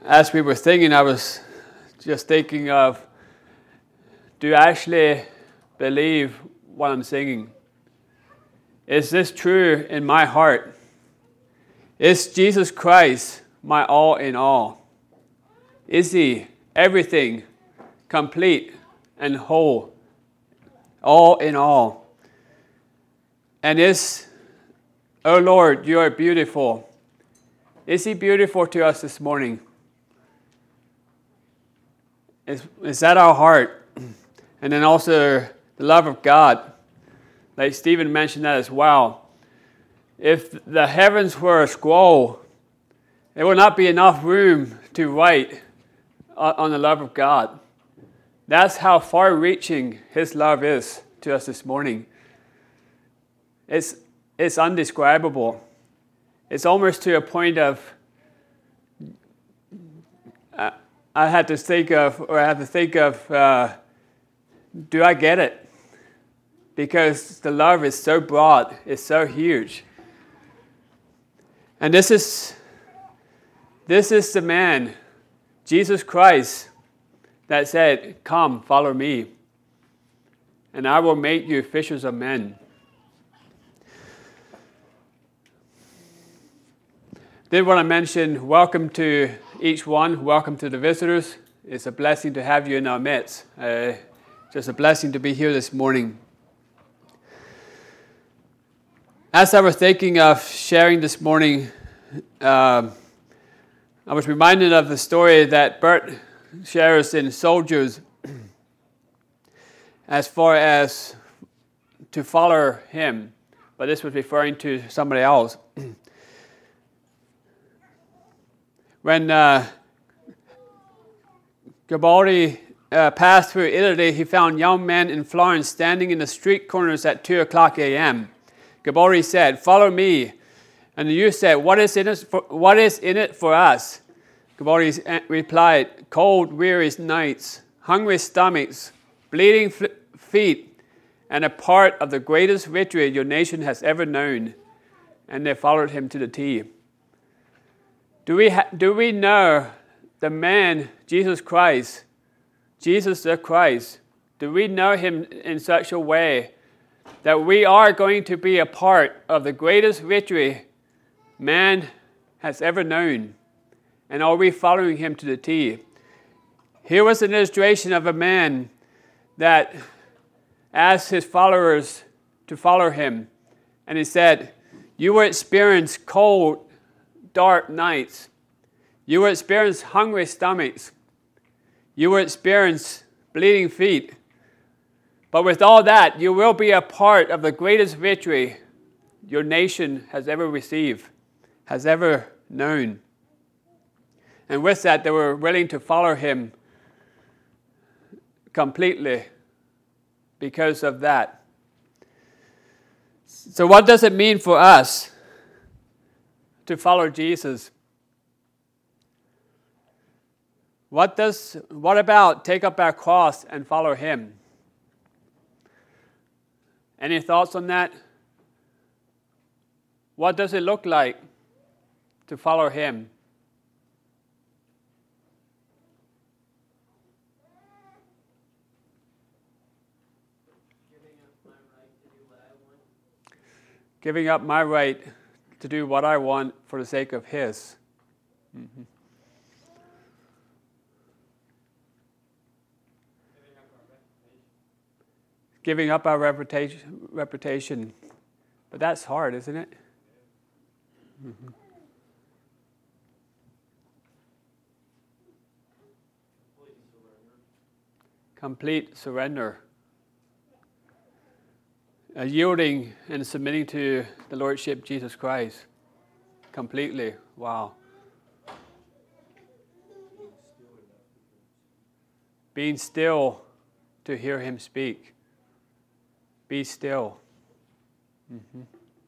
as we were singing, I was just thinking of, do I actually believe what I'm singing? Is this true in my heart? Is Jesus Christ my all in all? Is He everything, complete and whole, all in all? And is, oh Lord, you are beautiful. Is He beautiful to us this morning? Is that our heart? And then also the love of God. Like Stephen mentioned that as well. If the heavens were a scroll, there would not be enough room to write on the love of God. That's how far-reaching His love is to us this morning. It's undescribable. It's almost to a point of, I have to think of, do I get it? Because the love is so broad, it's so huge. And this is the man, Jesus Christ, that said, "Come, follow me, and I will make you fishers of men." Did want to mention, welcome to each one. Welcome to the visitors. It's a blessing to have you in our midst. Just a blessing to be here this morning. As I was thinking of sharing this morning, I was reminded of the story that Bert shares in Soldiers as far as to follow him. But this was referring to somebody else. When Garibaldi passed through Italy, he found young men in Florence standing in the street corners at 2 o'clock a.m. Garibaldi said, "Follow me." And the youth said, what is in it for us? Garibaldi replied, "Cold, weary nights, hungry stomachs, bleeding feet, and a part of the greatest victory your nation has ever known." And they followed him to the T. Do we know the man, Jesus Christ, Jesus the Christ? Do we know Him in such a way that we are going to be a part of the greatest victory man has ever known? And are we following Him to the T? Here was an illustration of a man that asked his followers to follow him. And he said, "You will experience cold, dark nights. You will experience hungry stomachs. You will experience bleeding feet. But with all that, you will be a part of the greatest victory your nation has ever received, has ever known." And with that, they were willing to follow him completely because of that. So what does it mean for us to follow Jesus? What about take up our cross and follow Him? Any thoughts on that? What does it look like to follow Him? Giving up my right to do what I want for the sake of His. Mm-hmm. Giving up our reputation. But that's hard, isn't it? Mm-hmm. Complete surrender. Yielding and submitting to the Lordship Jesus Christ. Completely. Wow. Being still to hear Him speak. Be still. Mm-hmm.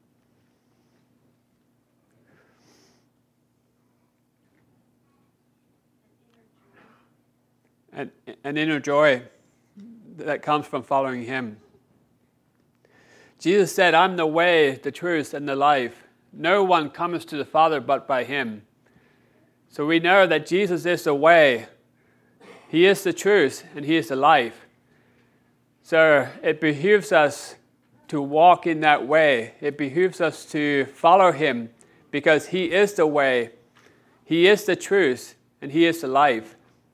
An inner joy that comes from following Him. Jesus said, "I'm the way, the truth, and the life. No one comes to the Father but by Him." So we know that Jesus is the way, He is the truth, and He is the life. So it behooves us to walk in that way. It behooves us to follow Him because He is the way, He is the truth, and He is the life.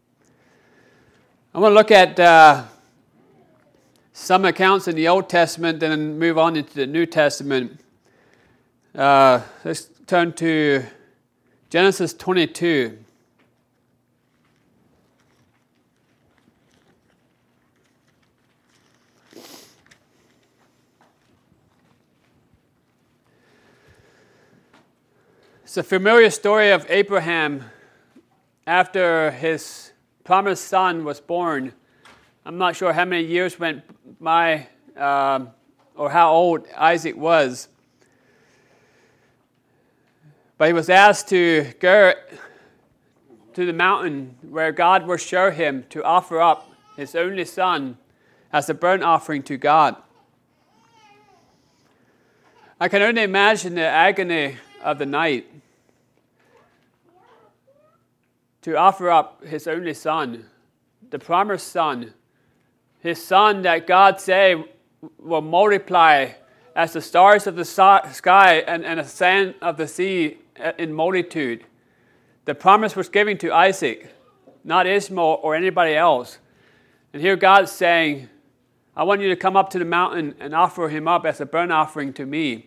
I want to look at some accounts in the Old Testament and then move on into the New Testament. Let's turn to Genesis 22. It's a familiar story of Abraham after his promised son was born. I'm not sure how many years went by or how old Isaac was. But he was asked to go to the mountain where God would show him to offer up his only son as a burnt offering to God. I can only imagine the agony of the night to offer up his only son, the promised son, his son that God said will multiply as the stars of the sky and the sand of the sea in multitude. The promise was given to Isaac, not Ishmael or anybody else. And here God's saying, I want you to come up to the mountain and offer him up as a burnt offering to me.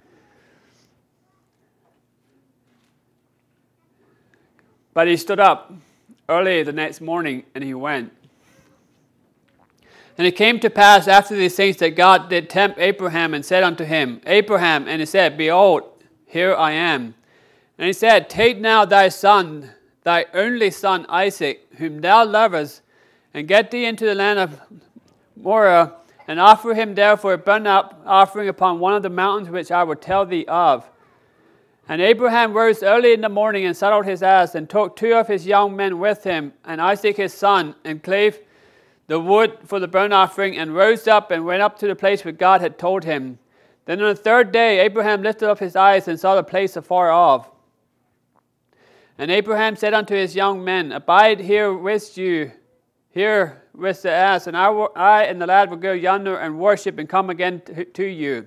But he stood up early the next morning and he went. And it came to pass after these things that God did tempt Abraham and said unto him, Abraham, and he said, Behold, here I am. And he said, Take now thy son, thy only son Isaac, whom thou lovest, and get thee into the land of Moriah, and offer him there for a burnt offering upon one of the mountains which I will tell thee of. And Abraham rose early in the morning and saddled his ass, and took 2 of his young men with him, and Isaac his son, and clave the wood for the burnt offering, and rose up and went up to the place where God had told him. Then on the 3rd day Abraham lifted up his eyes and saw the place afar off. And Abraham said unto his young men, Abide here with the ass, and I and the lad will go yonder and worship and come again to you.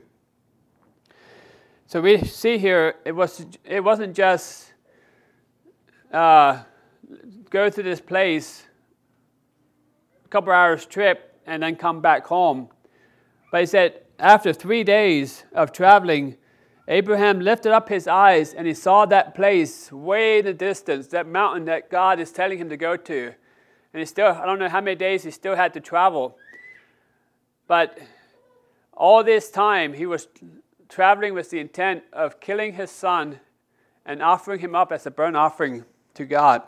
So we see here, it wasn't just go to this place, a couple hours trip, and then come back home. But he said, after 3 days of traveling, Abraham lifted up his eyes and he saw that place way in the distance, that mountain that God is telling him to go to. And he still, I don't know how many days he still had to travel. But all this time he was traveling with the intent of killing his son and offering him up as a burnt offering to God.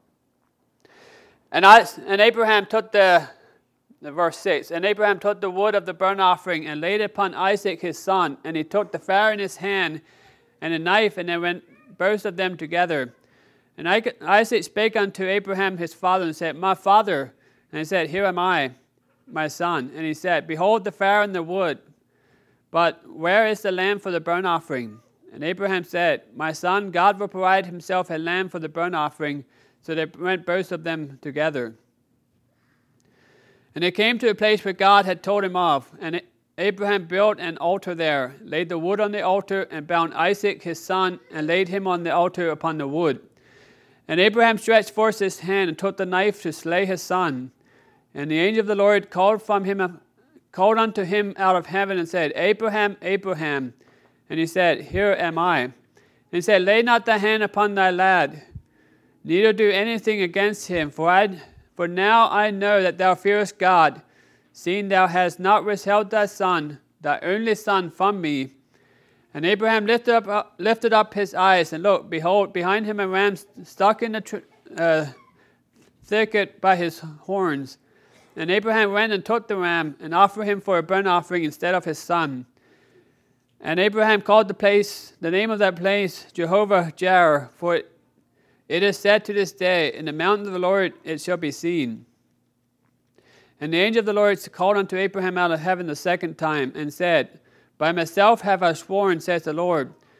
And Abraham took verse 6, and Abraham took the wood of the burnt offering and laid it upon Isaac his son, and he took the fire in his hand and a knife, and they went both of them together. And Isaac spake unto Abraham his father and said, My father. And he said, Here am I, my son. And he said, Behold the fire and the wood, but where is the lamb for the burnt offering? And Abraham said, My son, God will provide himself a lamb for the burnt offering. So they went both of them together. And they came to a place where God had told him of. And Abraham built an altar there, laid the wood on the altar, and bound Isaac his son, and laid him on the altar upon the wood. And Abraham stretched forth his hand and took the knife to slay his son. And the angel of the Lord called unto him out of heaven and said, Abraham, Abraham. And he said, Here am I. And he said, Lay not thy hand upon thy lad, neither do anything against him, for now I know that thou fearest God, seeing thou hast not withheld thy son, thy only son, from me. And Abraham lifted up his eyes, and looked, behold, behind him a ram stuck in the thicket by his horns. And Abraham went and took the ram, and offered him for a burnt offering instead of his son. And Abraham called the name of that place, Jehovah-Jireh, for it is said to this day, In the mountain of the Lord it shall be seen. And the angel of the Lord called unto Abraham out of heaven the 2nd time, and said, By myself have I sworn, says the Lord,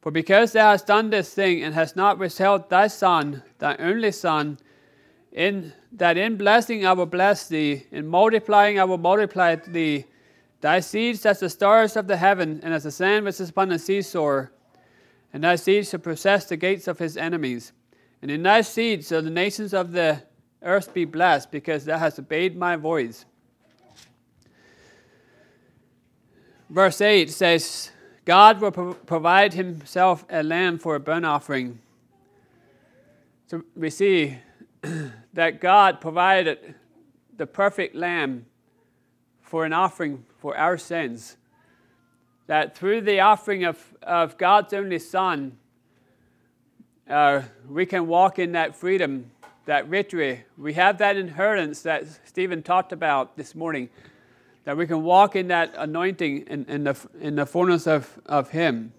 For because thou hast done this thing, and hast not withheld thy son, thy only son, in blessing I will bless thee, in multiplying I will multiply thee, thy seeds as the stars of the heaven, and as the sand which is upon the seashore. And thy seed shall possess the gates of his enemies. And in thy seed shall the nations of the earth be blessed, because thou hast obeyed my voice. Verse 8 says, God will provide himself a lamb for a burnt offering. So we see that God provided the perfect lamb for an offering for our sins. That through the offering of God's only Son, we can walk in that freedom, that victory. We have that inheritance that Stephen talked about this morning, that we can walk in that anointing in the fullness of Him.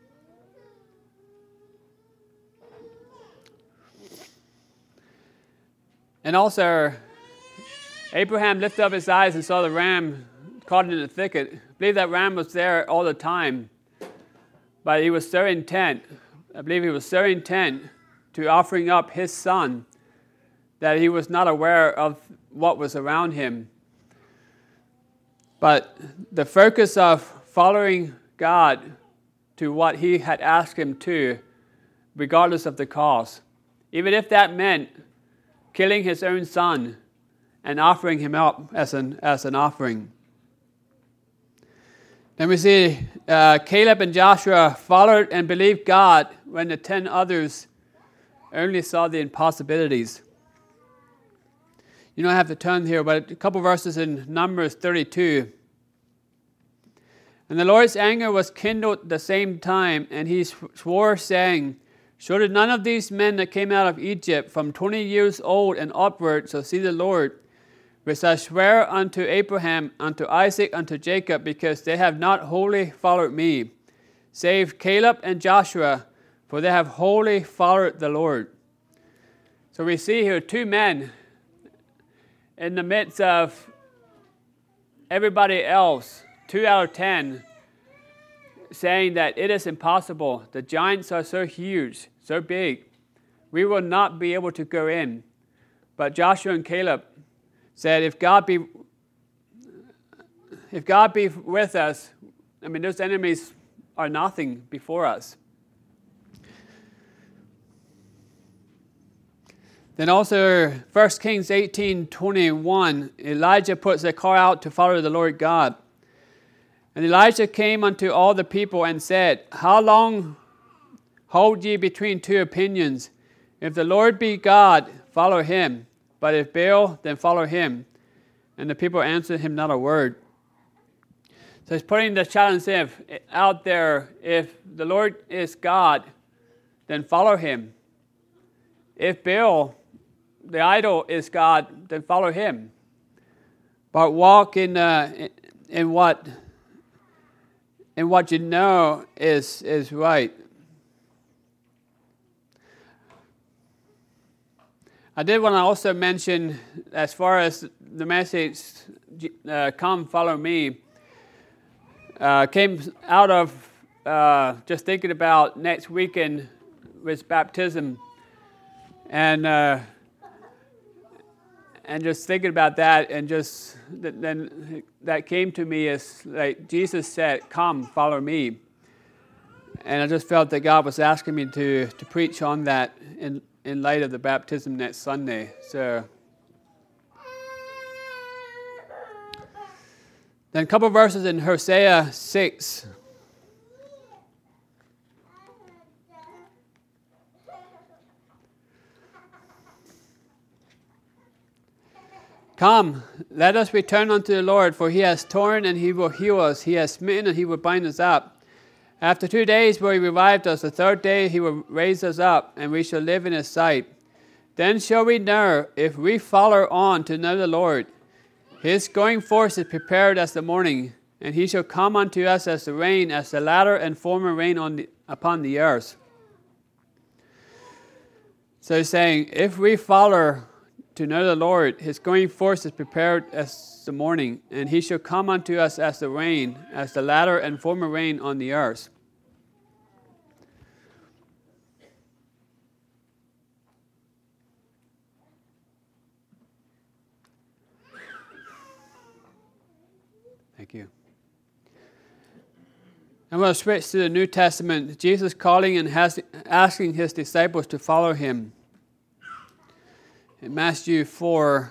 And also, Abraham lifted up his eyes and saw the ram caught in the thicket. I believe that ram was there all the time, but he was so intent. I believe he was so intent to offering up his son that he was not aware of what was around him. But the focus of following God to what he had asked him to, regardless of the cost, even if that meant killing his own son and offering him up as an offering. Then we see Caleb and Joshua followed and believed God when the 10 others only saw the impossibilities. You don't have to turn here, but a couple verses in Numbers 32. And the Lord's anger was kindled at the same time, and he swore, saying, Surely none of these men that came out of Egypt from 20 years old and upward shall see the Lord, which I swear unto Abraham, unto Isaac, unto Jacob, because they have not wholly followed me, save Caleb and Joshua, for they have wholly followed the Lord. So we see here 2 men in the midst of everybody else, 2 out of 10, saying that it is impossible. The giants are so huge, so big. We will not be able to go in. But Joshua and Caleb said, if God be with us, I mean, those enemies are nothing before us. Then also, 1 Kings 18:21, Elijah puts a call out to follow the Lord God. And Elijah came unto all the people and said, How long hold ye between 2 opinions? If the Lord be God, follow him. But if Baal, then follow him. And the people answered him not a word. So he's putting the challenge out there. If the Lord is God, then follow him. If Baal, the idol, is God, then follow him. But walk in what you know is right. I did want to also mention, as far as the message, come follow me, came out of just thinking about next weekend with baptism, and just thinking about that, and just then that came to me as like Jesus said, "Come, follow me," and I just felt that God was asking me to preach on that in light of the baptism next Sunday. So then a couple of verses in Hosea 6. Come, let us return unto the Lord, for he has torn and he will heal us. He has smitten and he will bind us up. After 2 days will he revive us. The 3rd day he will raise us up, and we shall live in his sight. Then shall we know, if we follow on to know the Lord. His going forth is prepared as the morning, and he shall come unto us as the rain, as the latter and former rain upon the earth. So he's saying, if we follow to know the Lord, his going forth is prepared as the morning, and he shall come unto us as the rain, as the latter and former rain on the earth. you. I'm going to switch to the New Testament. Jesus calling and asking his disciples to follow him. In Matthew 4,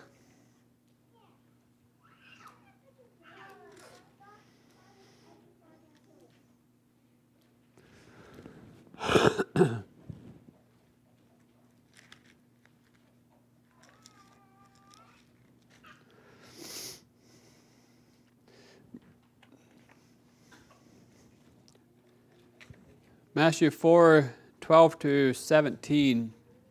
Matthew 4:12 to 17.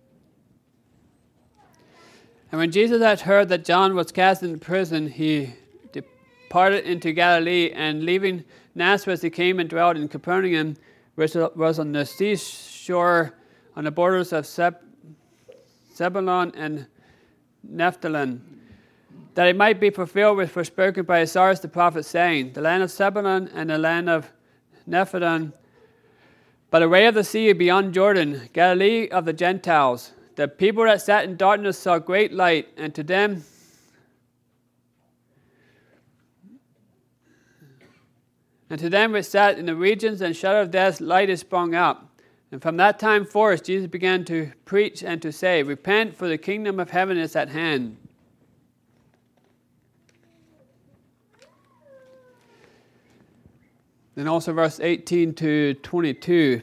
And when Jesus had heard that John was cast into prison, he departed into Galilee, and leaving Nazareth, he came and dwelt in Capernaum, which was on the seashore on the borders of Zebulun and Naphtali, that it might be fulfilled which was spoken by Isaiah the prophet, saying, the land of Zebulun and the land of Naphtali, by the way of the sea beyond Jordan, Galilee of the Gentiles. The people that sat in darkness saw great light, and to them which sat in the regions and shadow of death, light is sprung up. And from that time forth, Jesus began to preach and to say, repent, for the kingdom of heaven is at hand. Then also verse 18 to 22.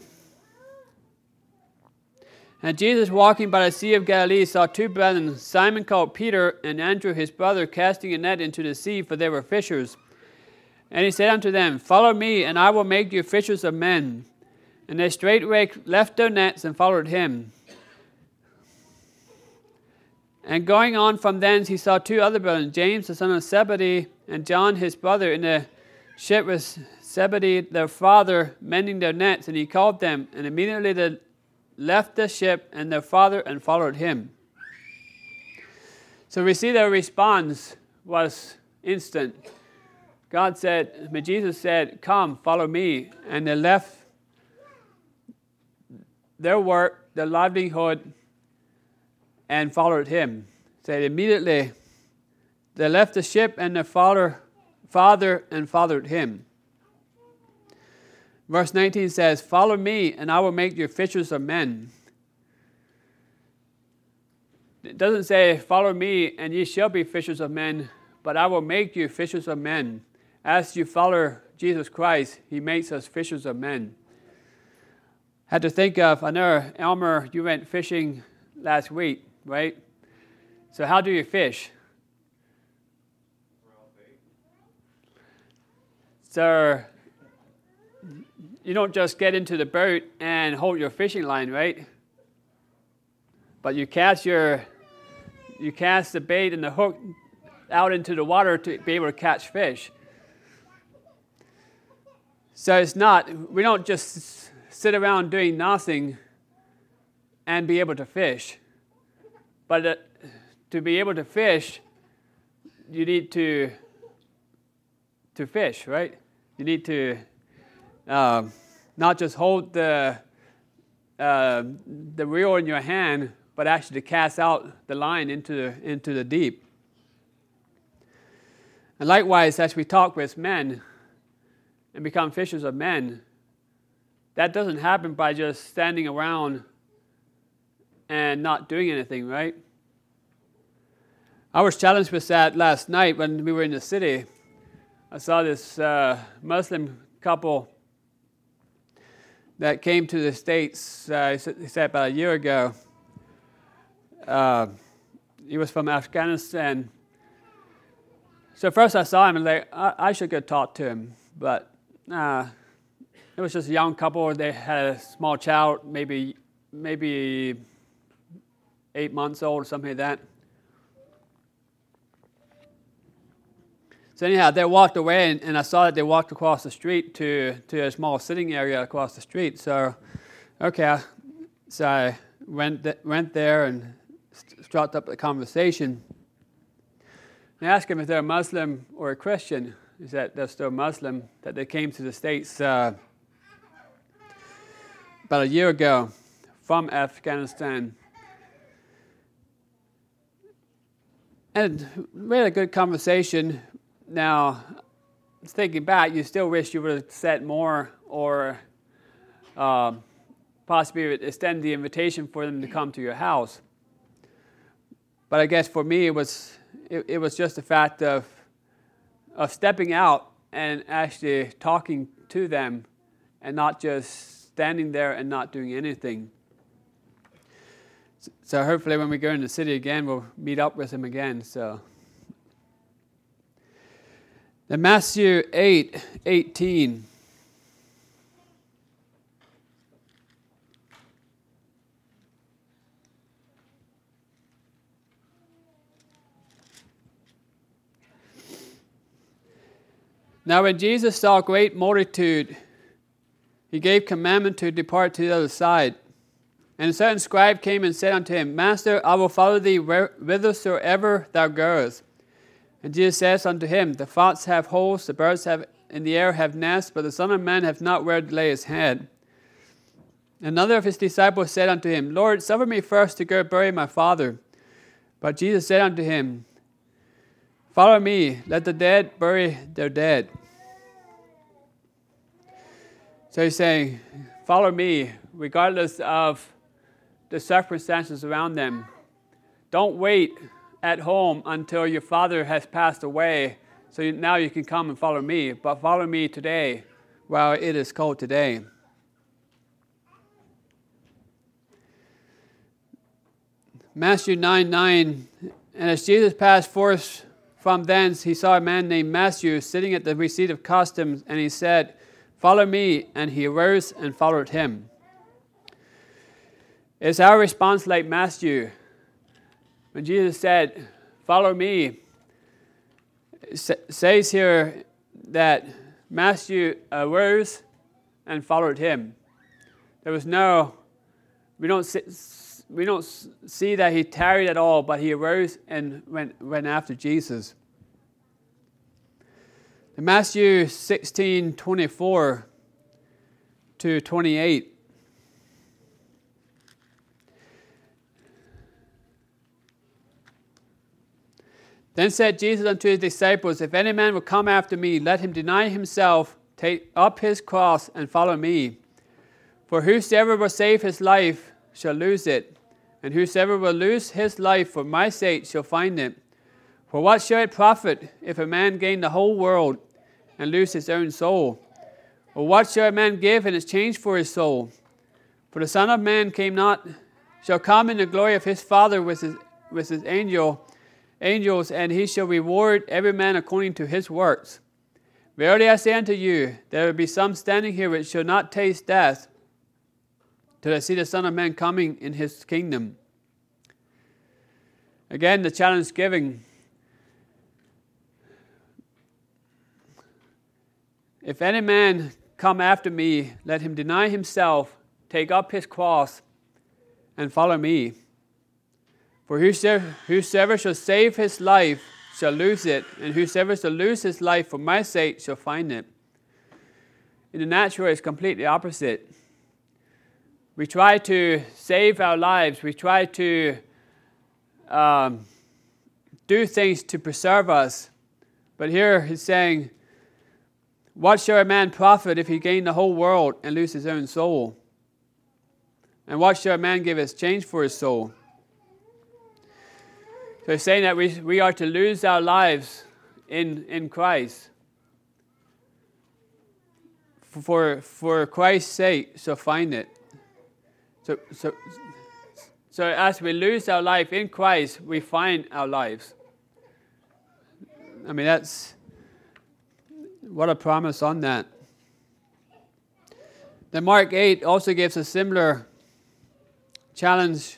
And Jesus, walking by the Sea of Galilee, saw two brethren, Simon called Peter, and Andrew his brother, casting a net into the sea, for they were fishers. And he said unto them, follow me, and I will make you fishers of men. And they straightway left their nets and followed him. And going on from thence, he saw two other brethren, James the son of Zebedee, and John his brother, in the ship with Zebedee their father, mending their nets. And he called them, and immediately they left the ship and their father and followed him. So we see their response was instant. Jesus said, come, follow me. And they left their work, their livelihood, and followed him. So immediately they left the ship and their father and followed him. Verse 19 says, follow me, and I will make you fishers of men. It doesn't say, follow me, and ye shall be fishers of men, but I will make you fishers of men. As you follow Jesus Christ, he makes us fishers of men. I had to think of, I know, Elmer, you went fishing last week, right? So how do you fish? So you don't just get into the boat and hold your fishing line, right? But you cast the bait and the hook out into the water to be able to catch fish. So we don't just sit around doing nothing and be able to fish. But to be able to fish, you need to fish, right? You need to not just hold the reel in your hand, but actually to cast out the line into the deep. And likewise, as we talk with men and become fishers of men, that doesn't happen by just standing around and not doing anything, right? I was challenged with that last night when we were in the city. I saw this Muslim couple that came to the States, he said about a year ago. He was from Afghanistan. So first I saw him and I should go talk to him. But it was just a young couple. They had a small child, maybe 8 months old or something like that. So anyhow, they walked away, and I saw that they walked across the street to a small sitting area across the street. So, okay, so I went there and struck up the conversation. I asked them if they're a Muslim or a Christian. He said they're still Muslim, that they came to the States about a year ago from Afghanistan. And we had a good conversation. Now, thinking back, you still wish you would have said more, or possibly extend the invitation for them to come to your house. But I guess for me, it was just the fact of stepping out and actually talking to them, and not just standing there and not doing anything. So hopefully when we go in the city again, we'll meet up with him again. So then Matthew 8:18. Now when Jesus saw a great multitude, he gave commandment to depart to the other side. And a certain scribe came and said unto him, Master, I will follow thee whithersoever thou goest. And Jesus says unto him, The foxes have holes, the birds in the air have nests, but the Son of Man hath not where to lay his head. Another of his disciples said unto him, Lord, suffer me first to go bury my father. But Jesus said unto him, Follow me, let the dead bury their dead. So he's saying, follow me, regardless of the circumstances around them. Don't wait at home until your father has passed away, so now you can come and follow me. But follow me today, while it is cold today. Matthew 9:9. And as Jesus passed forth from thence, he saw a man named Matthew sitting at the receipt of customs, and he said, Follow me. And he arose and followed him. Is our response like Matthew? When Jesus said, Follow me, it says here that Matthew arose and followed him. There was we don't see that he tarried at all, but he arose and went after Jesus. In Matthew 16:24 to 28. Then said Jesus unto his disciples, If any man will come after me, let him deny himself, take up his cross, and follow me. For whosoever will save his life shall lose it, and whosoever will lose his life for my sake shall find it. For what shall it profit if a man gain the whole world and lose his own soul? Or what shall a man give in exchange for his soul? For the Son of Man shall come in the glory of his Father with his angels, and he shall reward every man according to his works. Verily I say unto you, there will be some standing here which shall not taste death, till they see the Son of Man coming in his kingdom. Again, the challenge given. If any man come after me, let him deny himself, take up his cross, and follow me. For whosoever shall save his life shall lose it, and whosoever shall lose his life for my sake shall find it. In the natural, it's completely opposite. We try to save our lives. We try to do things to preserve us. But here he's saying, what shall a man profit if he gain the whole world and lose his own soul? And what shall a man give as change for his soul? So he's saying that we are to lose our lives in Christ. For Christ's sake shall find it. So as we lose our life in Christ, we find our lives. I mean, what a promise on that. Then Mark 8 also gives a similar challenge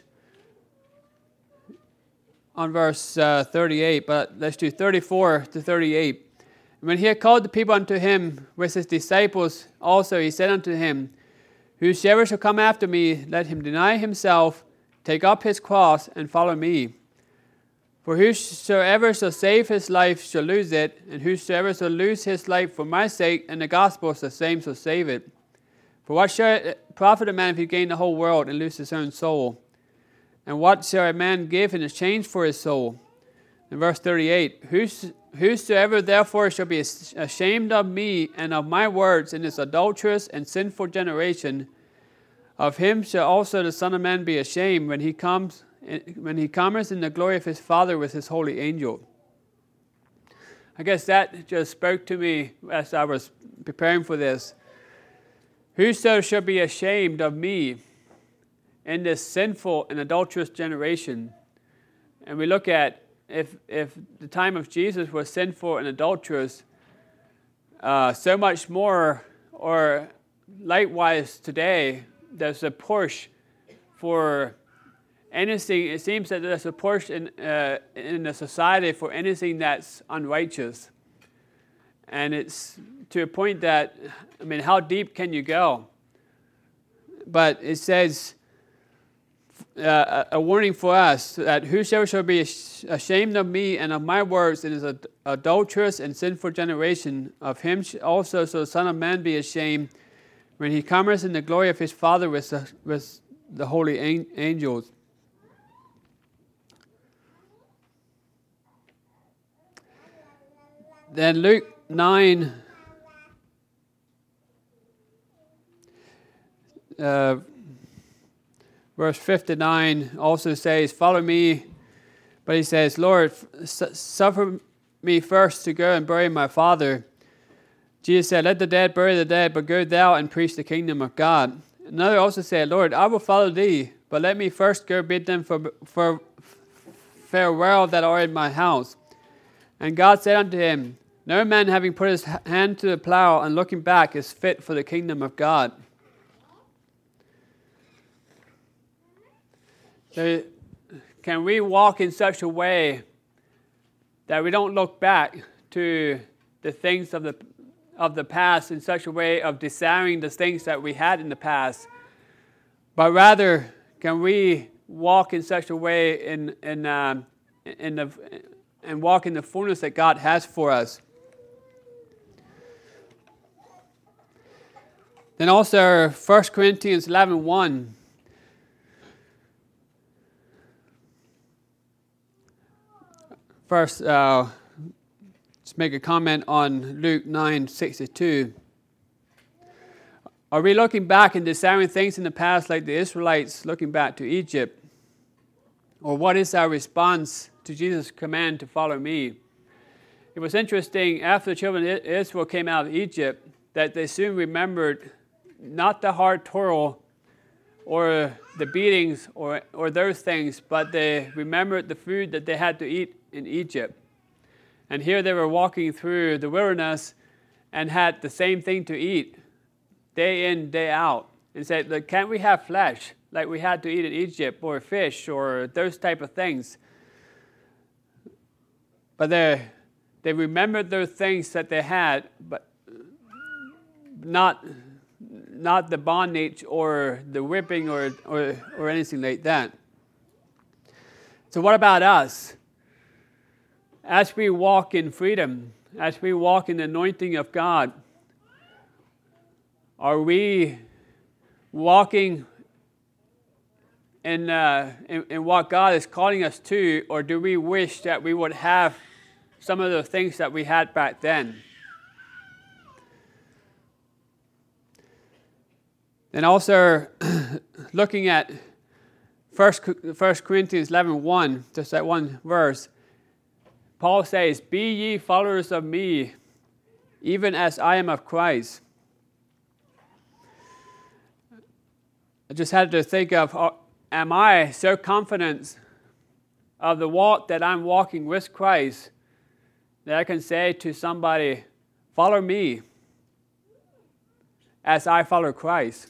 on verse 38, but let's do 34 to 38. When he had called the people unto him with his disciples also, he said unto him, Whosoever shall come after me, let him deny himself, take up his cross, and follow me. For whosoever shall save his life shall lose it, and whosoever shall lose his life for my sake and the gospel, the same shall save it. For what shall it profit a man if he gain the whole world and lose his own soul? And what shall a man give in exchange for his soul? In verse 38, Whosoever therefore shall be ashamed of me and of my words in this adulterous and sinful generation, of him shall also the Son of Man be ashamed when he comes in the glory of his Father with his holy angel. I guess that just spoke to me as I was preparing for this. Whoso shall be ashamed of me in this sinful and adulterous generation. And we look at if the time of Jesus was sinful and adulterous, so much more, or likewise today, there's a push for anything. It seems that there's a push in the society for anything that's unrighteous. And it's to a point that, I mean, how deep can you go? But it says, a warning for us, that whosoever shall be ashamed of me and of my words in this adulterous and sinful generation, of him also shall the Son of Man be ashamed when he cometh in the glory of his Father with the holy angels. Then Luke 9, verse 59 also says, follow me. But he says, Lord, suffer me first to go and bury my father. Jesus said, let the dead bury the dead, but go thou and preach the kingdom of God. Another also said, Lord, I will follow thee, but let me first go bid them for farewell that are in my house. And God said unto him, no man having put his hand to the plow and looking back is fit for the kingdom of God. So can we walk in such a way that we don't look back to the things of the past in such a way of desiring the things that we had in the past, but rather can we walk in such a way and walk in the fullness that God has for us? Then also 1 Corinthians 11:1. First, let's make a comment on Luke 9:62. Are we looking back and desiring things in the past like the Israelites looking back to Egypt? Or what is our response to Jesus' command to follow me? It was interesting, after the children of Israel came out of Egypt, that they soon remembered not the hard toil or the beatings or those things, but they remembered the food that they had to eat in Egypt. And here they were walking through the wilderness and had the same thing to eat day in, day out. And said, can't we have flesh like we had to eat in Egypt, or fish, or those type of things? But they remembered those things that they had, but not the bondage or the whipping or anything like that. So what about us? As we walk in freedom, as we walk in the anointing of God, are we walking in what God is calling us to, or do we wish that we would have some of the things that we had back then? And also, looking at 1 Corinthians 11:1, just that one verse, Paul says, be ye followers of me, even as I am of Christ. I just had to think of, am I so confident of the walk that I'm walking with Christ that I can say to somebody, follow me as I follow Christ?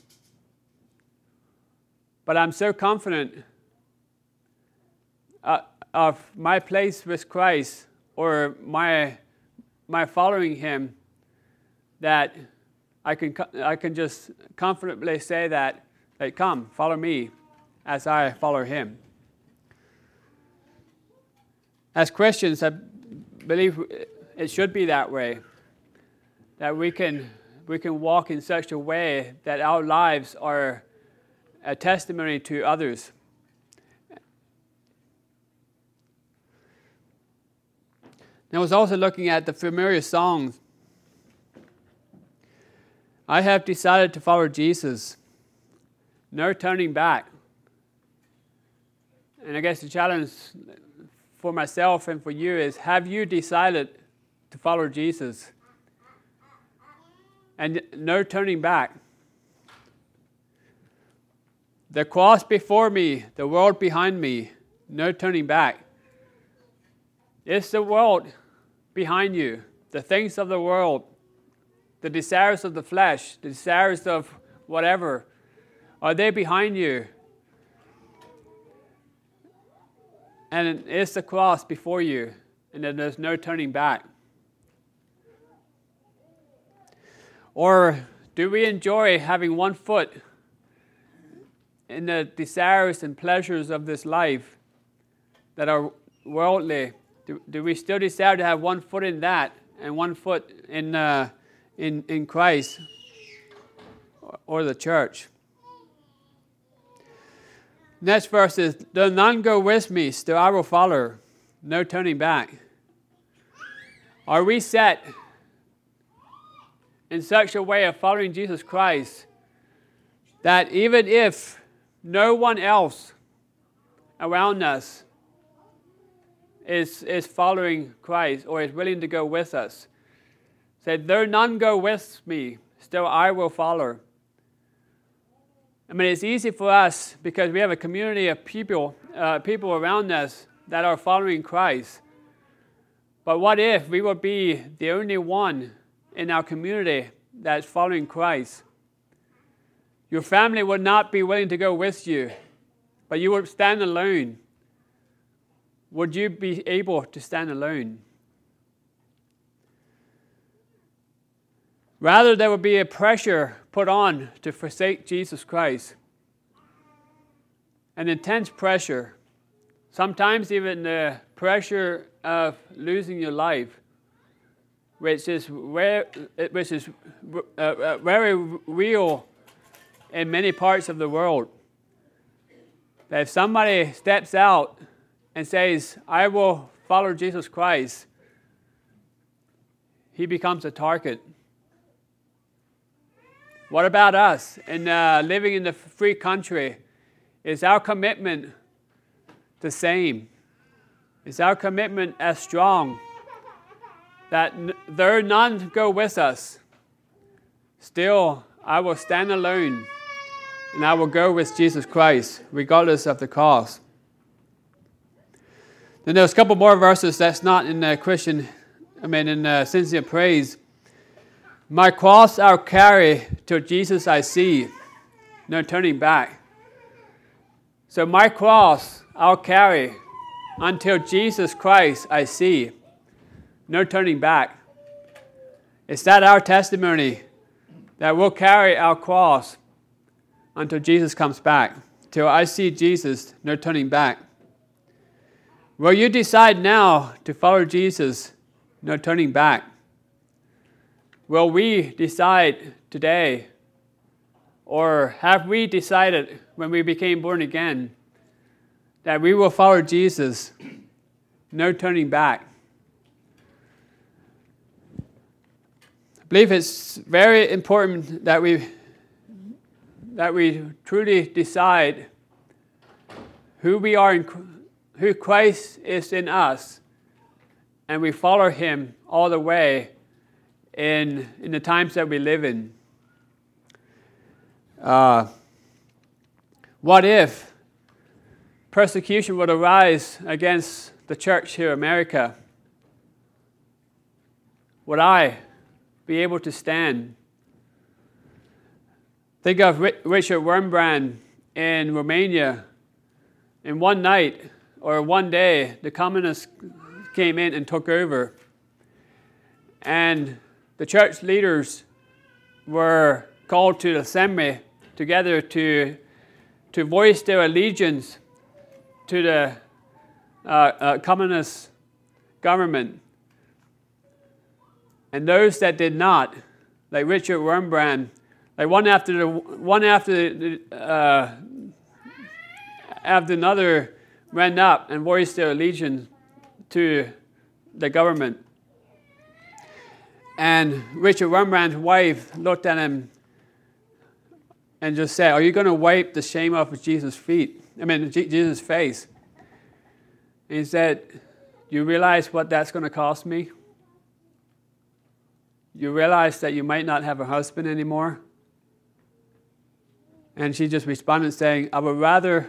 But I'm so confident of my place with Christ, or my following Him, that I can just confidently say that, like, come, follow me as I follow Him. As Christians, I believe it should be that way, that we can walk in such a way that our lives are a testimony to others. I was also looking at the familiar songs. I have decided to follow Jesus. No turning back. And I guess the challenge for myself and for you is, have you decided to follow Jesus? And no turning back. The cross before me, the world behind me, no turning back. It's the world behind you, the things of the world, the desires of the flesh, the desires of whatever. Are they behind you? And it's the cross before you, and then there's no turning back. Or do we enjoy having one foot in the desires and pleasures of this life that are worldly? Do we still desire to have one foot in that and one foot in Christ or the church? Next verse is, though none go with me, still I will follow. No turning back. Are we set in such a way of following Jesus Christ that even if no one else around us is following Christ or is willing to go with us, said, though none go with me, still I will follow. I mean, it's easy for us because we have a community of people around us that are following Christ. But what if we would be the only one in our community that's following Christ? Your family would not be willing to go with you, but you would stand alone. Would you be able to stand alone? Rather, there would be a pressure put on to forsake Jesus Christ. An intense pressure. Sometimes even the pressure of losing your life, which is very real in many parts of the world. That if somebody steps out and says, I will follow Jesus Christ, he becomes a target. What about us in living in the free country? Is our commitment the same? Is our commitment as strong that though none go with us, still I will stand alone and I will go with Jesus Christ regardless of the cost? Then there's a couple more verses that's not in sincere praise. My cross I'll carry till Jesus I see, no turning back. So my cross I'll carry until Jesus Christ I see, no turning back. Is that our testimony, that we'll carry our cross until Jesus comes back, till I see Jesus, no turning back? Will you decide now to follow Jesus, no turning back? Will we decide today, or have we decided when we became born again that we will follow Jesus, no turning back? I believe it's very important that we truly decide who we are, who Christ is in us, and we follow Him all the way in the times that we live in. What if persecution would arise against the church here in America? Would I be able to stand? Think of Richard Wurmbrand in Romania. In one night or one day, the communists came in and took over. And the church leaders were called to the assembly together to voice their allegiance to the communist government. And those that did not, like Richard Wurmbrand, like one after another, ran up and voiced their allegiance to the government. And Richard Wurmbrand's wife looked at him and just said, "Are you going to wipe the shame off of Jesus' feet? Jesus' face?" And he said, "You realize what that's going to cost me? You realize that you might not have a husband anymore?" And she just responded saying, "I would rather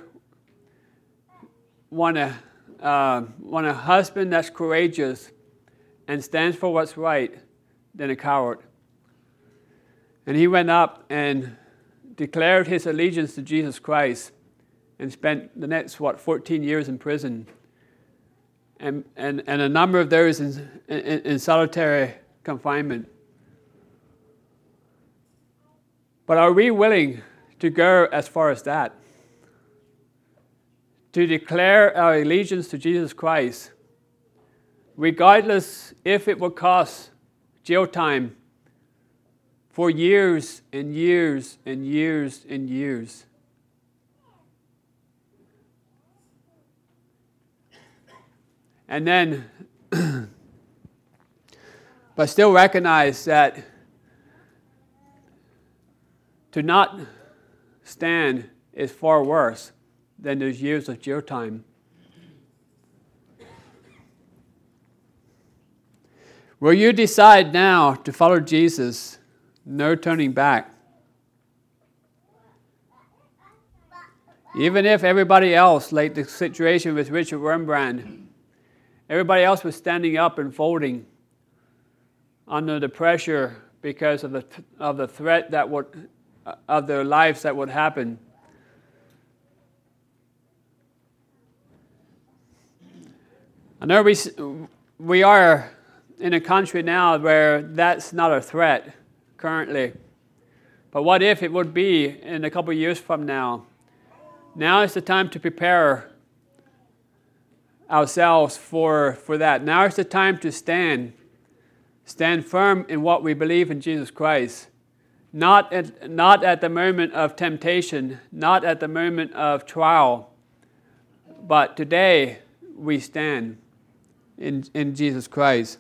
want a husband that's courageous and stands for what's right than a coward." And he went up and declared his allegiance to Jesus Christ and spent the next, 14 years in prison. And a number of those in solitary confinement. But are we willing to go as far as that? To declare our allegiance to Jesus Christ, regardless if it would cost jail time for years and years and years and years. And then, but still recognize that to not stand is far worse than those years of jail time. Will you decide now to follow Jesus? No turning back. Even if everybody else, like the situation with Richard Wurmbrand, everybody else was standing up and folding under the pressure because of the threat that would of their lives that would happen. I know we are in a country now where that's not a threat currently. But what if it would be in a couple of years from now? Now is the time to prepare ourselves for that. Now is the time to stand firm in what we believe in Jesus Christ. Not at the moment of temptation, not at the moment of trial, but today we stand in Jesus Christ.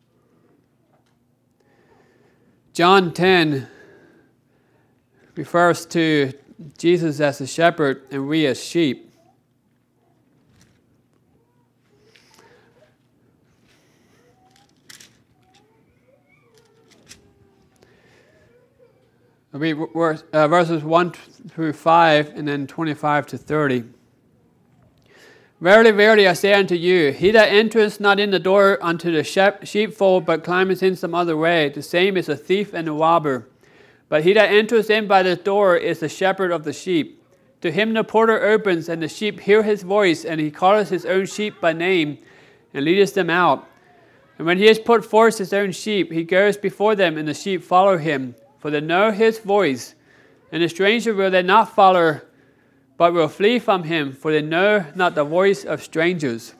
John 10 refers to Jesus as a shepherd and we as sheep. I'll read verses 1 through 5 and then 25 to 30. Verily, verily, I say unto you, he that entereth not in the door unto the sheepfold, but climbeth in some other way, the same is a thief and a robber. But he that entereth in by the door is the shepherd of the sheep. To him the porter opens, and the sheep hear his voice, and he calleth his own sheep by name, and leadeth them out. And when he has put forth his own sheep, he goes before them, and the sheep follow him. For they know his voice, and the stranger will they not follow, but will flee from him, for they know not the voice of strangers.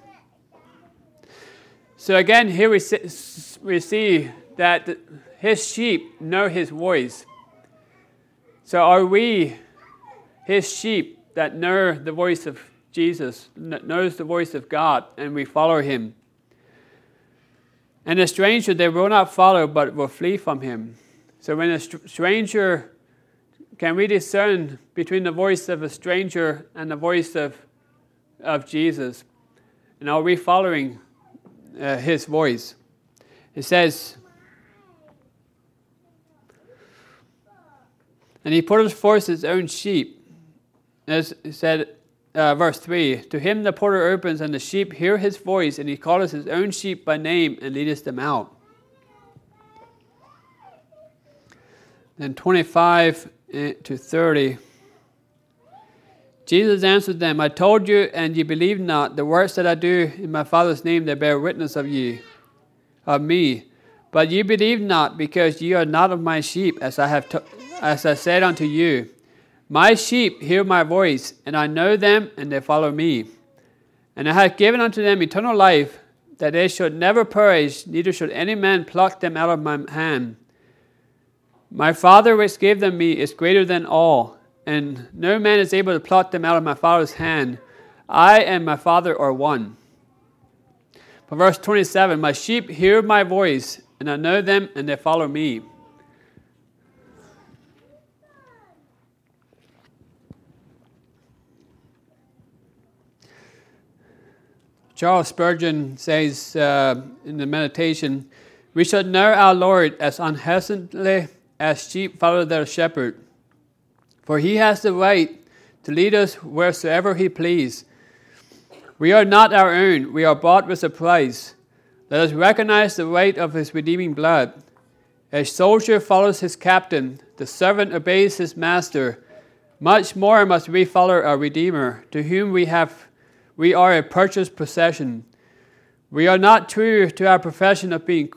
So again, here we see that his sheep know his voice. So are we his sheep that know the voice of Jesus, knows the voice of God, and we follow him? And the stranger they will not follow, but will flee from him. So when a stranger, can we discern between the voice of a stranger and the voice of Jesus? And are we following his voice? It says, and he put forth his own sheep. As it said, verse 3, to him the porter opens, and the sheep hear his voice, and he calleth his own sheep by name, and leadeth them out. Then 25 to 30. Jesus answered them, I told you, and ye believe not. The works that I do in my Father's name, they bear witness of me. But ye believe not, because ye are not of my sheep, as I said unto you. My sheep hear my voice, and I know them, and they follow me. And I have given unto them eternal life, that they should never perish, neither should any man pluck them out of my hand. My Father which gave them me is greater than all, and no man is able to pluck them out of my Father's hand. I and my Father are one. But verse 27, my sheep hear my voice, and I know them, and they follow me. Charles Spurgeon says in the meditation, "We should know our Lord as unhesitantly as sheep follow their shepherd. For he has the right to lead us wheresoever he please. We are not our own, we are bought with a price. Let us recognize the weight of his redeeming blood. A soldier follows his captain, the servant obeys his master. Much more must we follow our Redeemer, to whom we are a purchased possession. We are not true to our profession of being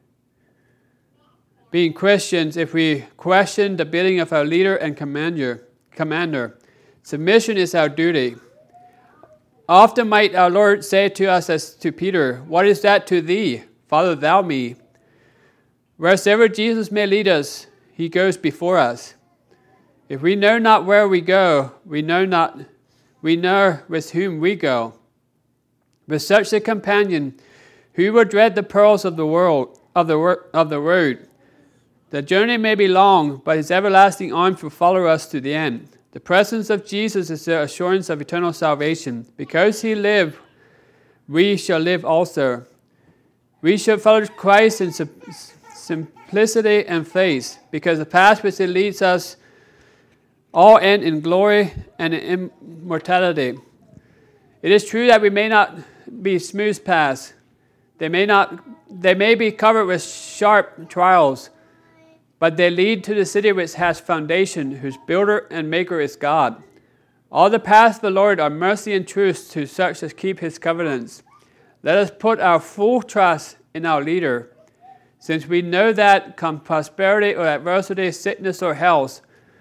Christians if we question the bidding of our leader and commander. Submission is our duty. Often might our Lord say to us as to Peter, "What is that to thee? Follow thou me." Wheresoever Jesus may lead us, he goes before us. If we know not where we go, we know with whom we go. With such a companion, who will dread the perils of the road? The journey may be long, but his everlasting arms will follow us to the end. The presence of Jesus is the assurance of eternal salvation. Because he lived, we shall live also. We shall follow Christ in simplicity and faith, because the path which he leads us all end in glory and in immortality. It is true that we may not be smooth paths. They may be covered with sharp trials, but they lead to the city which has foundation, whose builder and maker is God. All the paths of the Lord are mercy and truth to such as keep his covenants. Let us put our full trust in our leader, since we know that come prosperity or adversity, sickness or health,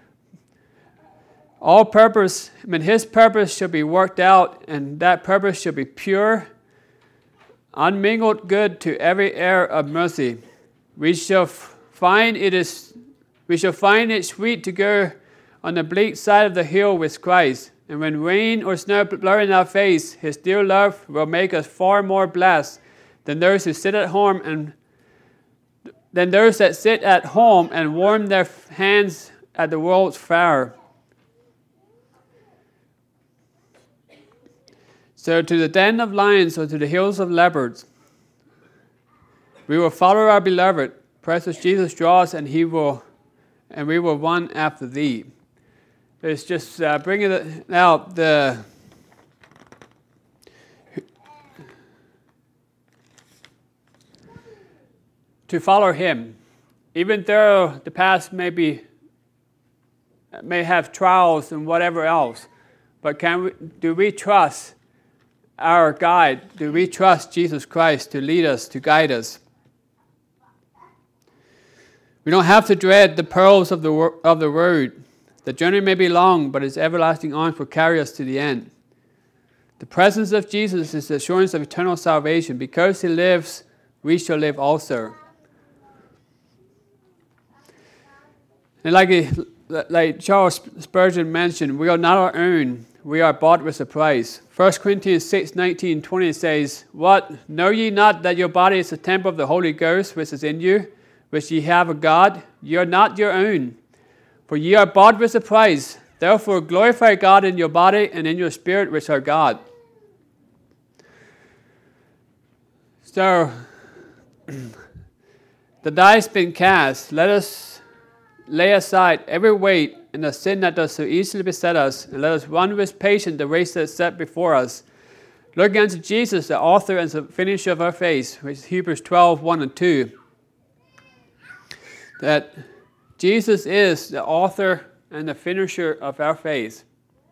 his purpose shall be worked out, and that purpose shall be pure, unmingled good to every heir of mercy. We shall find it sweet to go on the bleak side of the hill with Christ, and when rain or snow blow in our face, his dear love will make us far more blessed than those that sit at home and warm their hands at the world's fire. So to the den of lions or to the hills of leopards, we will follow our beloved. Precious Jesus draws, and we will run after thee. It's just bringing it out to follow him, even though the past may have trials and whatever else. But do we trust our guide? Do we trust Jesus Christ to lead us, to guide us? We don't have to dread the perils of the road. The journey may be long, but his everlasting arms will carry us to the end. The presence of Jesus is the assurance of eternal salvation. Because he lives, we shall live also. And like Charles Spurgeon mentioned, we are not our own. We are bought with a price. 1 Corinthians 6:19-20 says, "What? Know ye not that your body is a temple of the Holy Ghost which is in you, which ye have of God? Ye are not your own. For ye are bought with a price. Therefore glorify God in your body and in your spirit, which are God." So, the die's been cast. Let us lay aside every weight and the sin that does so easily beset us, and let us run with patience the race that is set before us, looking unto Jesus, the author and the finisher of our faith, which is Hebrews 12:1-2. That Jesus is the author and the finisher of our faith,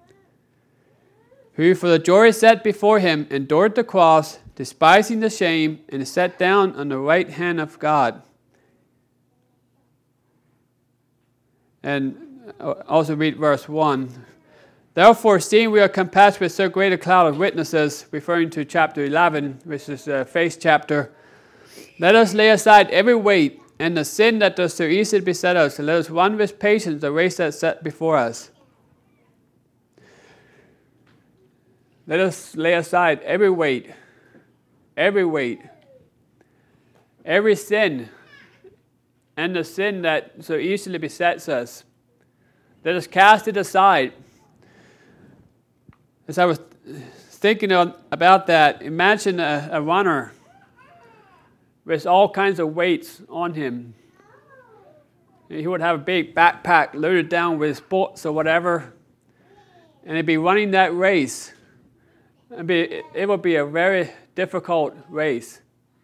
who for the joy set before him endured the cross, despising the shame, and is set down on the right hand of God. And also read verse 1. "Therefore, seeing we are compassed with so great a cloud of witnesses," referring to chapter 11, which is the faith chapter, "let us lay aside every weight and the sin that does so easily beset us, and let us run with patience the race that is set before us." Let us lay aside every weight, every sin and the sin that so easily besets us. Let us cast it aside. As I was thinking about that, imagine a runner with all kinds of weights on him. He would have a big backpack loaded down with sports or whatever, and he'd be running that race. It would be a very difficult race.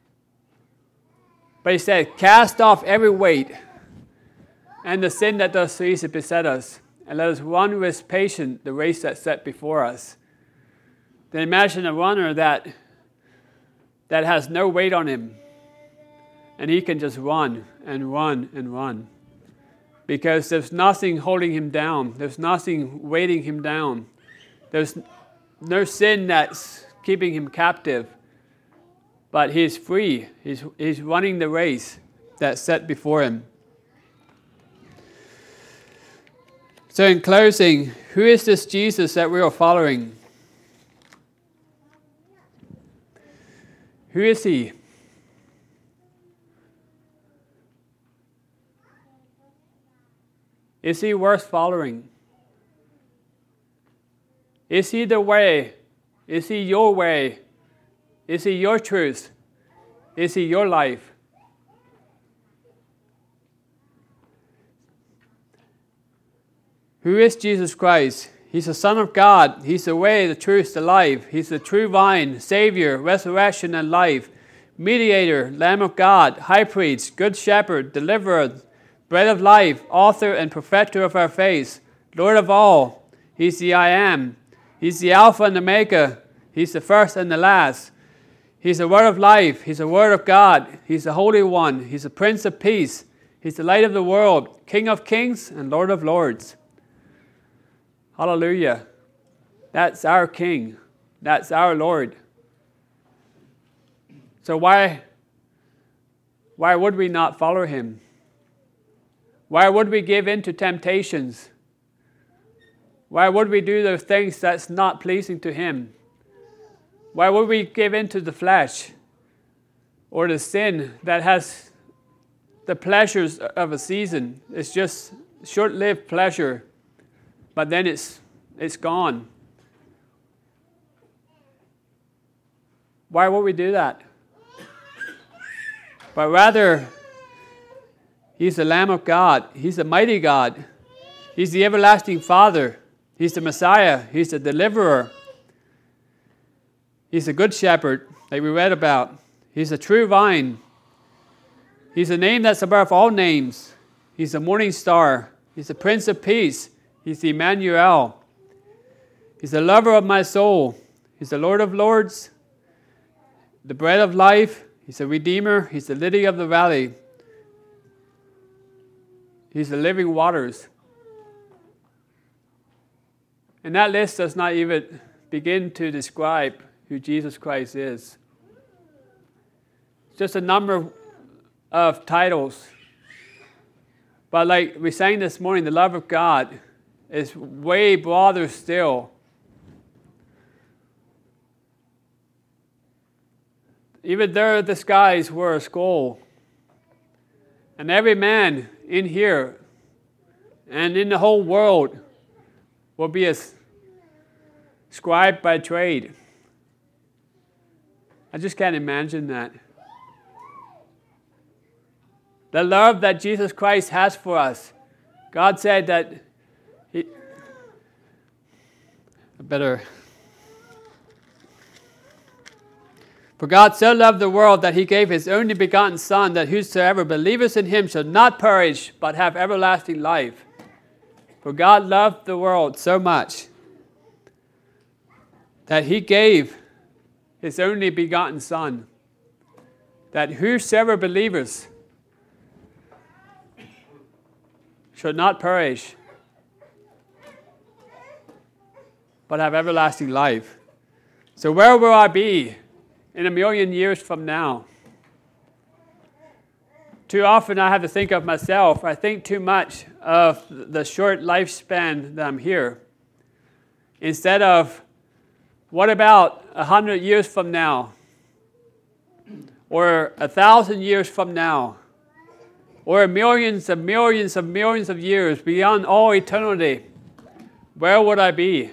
But he said, cast off every weight and the sin that does so easily beset us, and let us run with patience the race that's set before us. Then imagine a runner that has no weight on him, and he can just run and run and run. Because there's nothing holding him down. There's nothing weighting him down. There's no sin that's keeping him captive. But he's free. He's running the race that's set before him. So in closing, who is this Jesus that we are following? Who is he? Is he worth following? Is he the way? Is he your way? Is he your truth? Is he your life? Who is Jesus Christ? He's the Son of God. He's the way, the truth, the life. He's the true vine, Savior, resurrection, and life. Mediator, Lamb of God, High Priest, Good Shepherd, Deliverer, Bread of life, author and perfecter of our faith, Lord of all. He's the I am. He's the Alpha and Omega. He's the first and the last. He's the Word of life. He's the Word of God. He's the Holy One. He's the Prince of Peace. He's the Light of the world, King of kings and Lord of lords. Hallelujah. That's our King. That's our Lord. So why would we not follow him? Why would we give in to temptations? Why would we do those things that's not pleasing to him? Why would we give in to the flesh or the sin that has the pleasures of a season? It's just short-lived pleasure, but then it's gone. Why would we do that? But rather, he's the Lamb of God. He's the mighty God. He's the everlasting Father. He's the Messiah. He's the Deliverer. He's the Good Shepherd that we read about. He's the true vine. He's the name that's above all names. He's the morning star. He's the Prince of Peace. He's the Emmanuel. He's the lover of my soul. He's the Lord of lords, the bread of life. He's the Redeemer. He's the lily of the valley. He's the living waters. And that list does not even begin to describe who Jesus Christ is. It's just a number of titles. But like we sang this morning, the love of God is way broader still. Even though the skies were a skull, and every man in here and in the whole world will be a scribe by trade. I just can't imagine that. The love that Jesus Christ has for us. God said that For God so loved the world that he gave his only begotten Son, that whosoever believeth in him shall not perish, but have everlasting life. For God loved the world so much that he gave his only begotten Son, that whosoever believeth should not perish, but have everlasting life. So where will I be in 1,000,000 years from now? Too often I have to think of myself. I think too much of the short lifespan that I'm here. Instead of, what about 100 years from now? Or 1,000 years from now? or millions of years beyond all eternity, where would I be?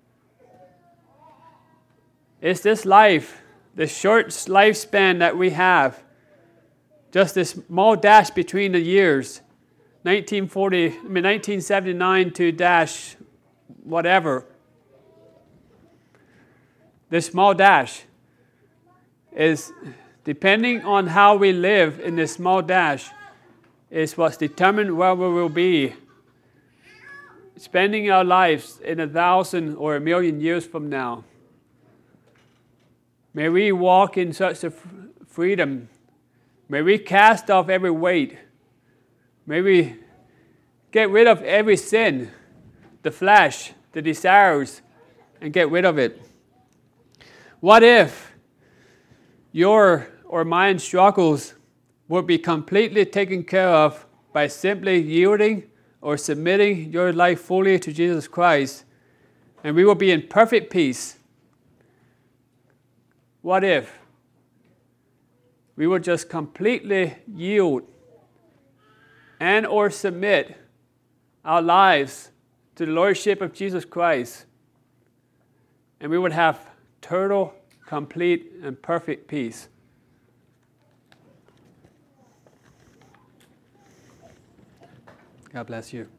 Is this life, the short lifespan that we have, just this small dash between the years, 1979 to dash whatever, this small dash is, depending on how we live in this small dash, is what's determined where we will be spending our lives in 1,000 or 1,000,000 years from now. May we walk in such a freedom. May we cast off every weight. May we get rid of every sin, the flesh, the desires, and get rid of it. What if your or mine struggles would be completely taken care of by simply yielding or submitting your life fully to Jesus Christ, and we will be in perfect peace? What if we would just completely yield and or submit our lives to the Lordship of Jesus Christ, and we would have total, complete, and perfect peace? God bless you.